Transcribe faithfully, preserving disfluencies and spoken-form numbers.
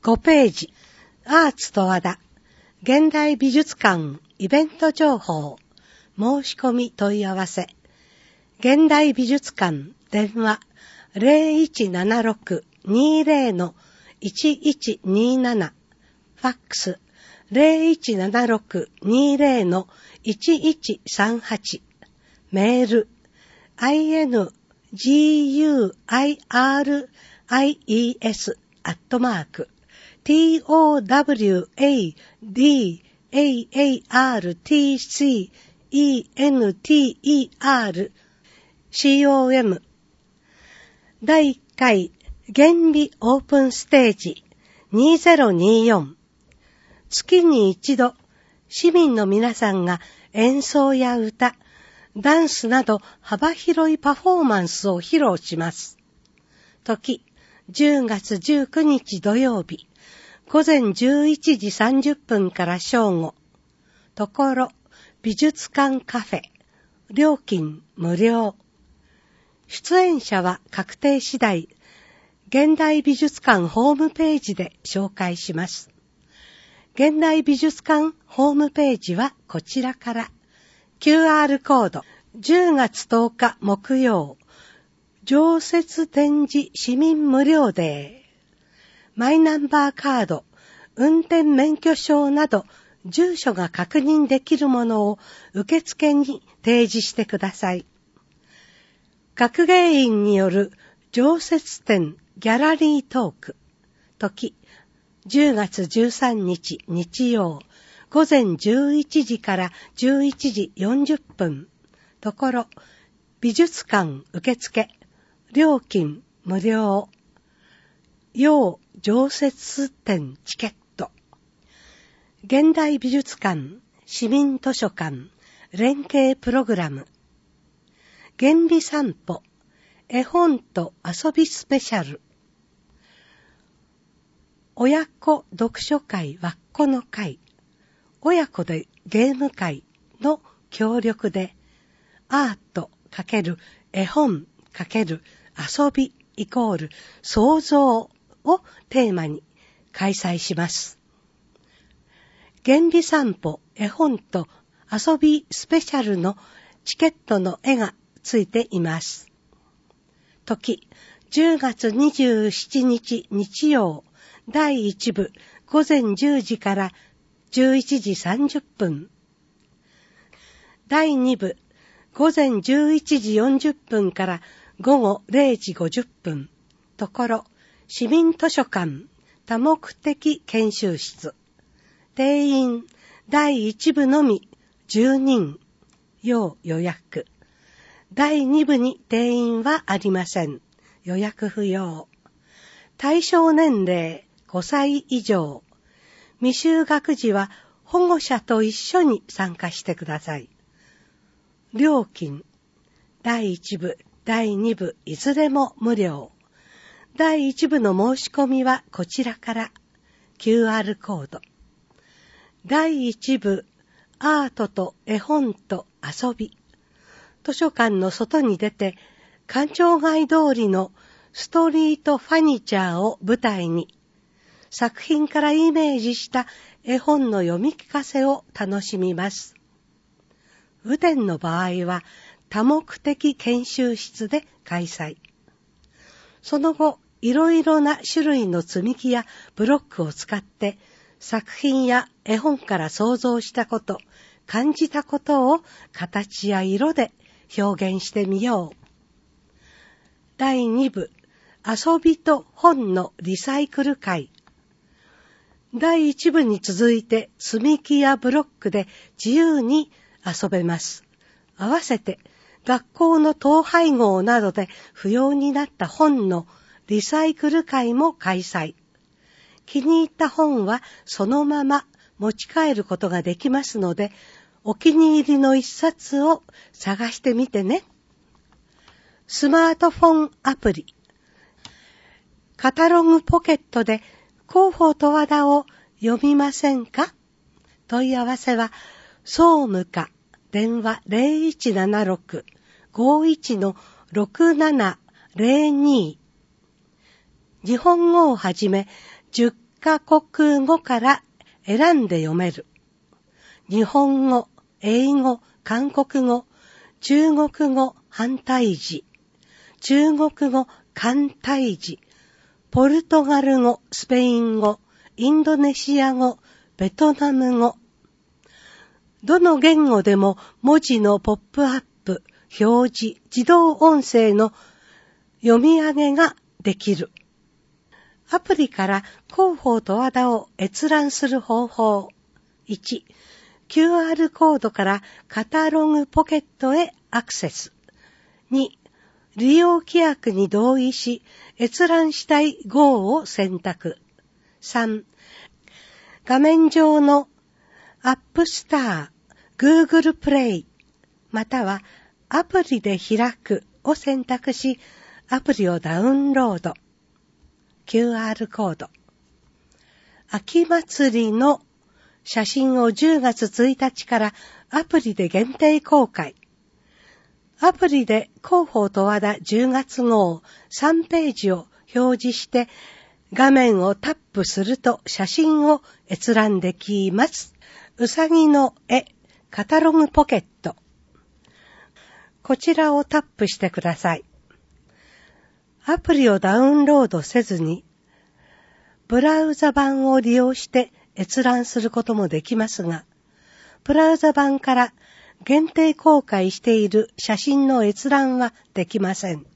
ごページ、アーツと和田、現代美術館イベント情報、申し込み問い合わせ、現代美術館電話 ゼロいちななろく にゼロ のいちいちになな、ファックスゼロいちななろく にゼロ のいちいちさんはち、メール イングリーエス アットマーク トワダーティーエーアールティーシーイーエヌティーイーアールコム だいいっかい原美オープンステージにせんにじゅうよん、月に一度市民の皆さんが演奏や歌、ダンスなど幅広いパフォーマンスを披露します。時、じゅうがつじゅうくにち土曜日、午前じゅういちじさんじゅっぷんから正午。ところ、美術館カフェ、料金無料。出演者は確定次第、現代美術館ホームページで紹介します。現代美術館ホームページはこちらから、キューアール コード、じゅうがつとおか木曜、常設展示市民無料デー。マイナンバーカード、運転免許証など、住所が確認できるものを受付に提示してください。学芸員による常設展ギャラリートーク。時、じゅうがつじゅうさんにち日曜、午前じゅういちじからじゅういちじよんじゅっぷん。ところ、美術館受付、料金無料。要常設展チケット。現代美術館、市民図書館、連携プログラム。原美散歩、絵本と遊びスペシャル。親子読書会わっこの会、親子でゲーム会の協力で、アート×絵本×遊びイコール創造をテーマに開催します。原美散歩絵本と遊びスペシャルのチケットの絵がついています。時、じゅうがつにじゅうしちにち日曜、だいいち部午前じゅうじからじゅういちじさんじゅっぷん。だいに部午前じゅういちじよんじゅっぷんから午後れいじごじゅっぷん。ところ、市民図書館多目的研修室。定員だいいち部のみじゅうにん。要予約。だいに部に定員はありません。予約不要。対象年齢ごさい以上。未就学児は保護者と一緒に参加してください。料金、だいいち部、だいに部いずれも無料。だいいち部の申し込みはこちらから、キューアール コード。だいいち部、アートと絵本と遊び。図書館の外に出て、官庁街通りのストリートファニチャーを舞台に、作品からイメージした絵本の読み聞かせを楽しみます。雨天の場合は多目的研修室で開催。その後、いろいろな種類の積み木やブロックを使って作品や絵本から想像したこと、感じたことを形や色で表現してみよう。だいに部、遊びと本のリサイクル会。だいいち部に続いて積み木やブロックで自由に遊べます。合わせて学校の統廃合などで不要になった本のリサイクル会も開催。気に入った本はそのまま持ち帰ることができますので、お気に入りの一冊を探してみてね。スマートフォンアプリ。カタログポケットで広報十和田を読みませんか？問い合わせは、総務課電話 ゼロいちななろく ごいち ろくななゼロに。日本語をはじめじゅっカ国語から選んで読める。日本語、英語、韓国語、中国語反対字、中国語簡体字、ポルトガル語、スペイン語、インドネシア語、ベトナム語。どの言語でも文字のポップアップ、表示、自動音声の読み上げができる。アプリから広報十和田を閲覧する方法。いち、キューアール コードからカタログポケットへアクセス。に、利用規約に同意し、閲覧したい号を選択。さん、画面上の App Store、Google Play、またはアプリで開くを選択し、アプリをダウンロード。キューアール コード。秋祭りの写真をじゅうがつついたちからアプリで限定公開。アプリで広報十和田じゅうがつ号さんページを表示して画面をタップすると写真を閲覧できます。うさぎの絵、カタログポケット。こちらをタップしてください。アプリをダウンロードせずに、ブラウザ版を利用して閲覧することもできますが、ブラウザ版から限定公開している写真の閲覧はできません。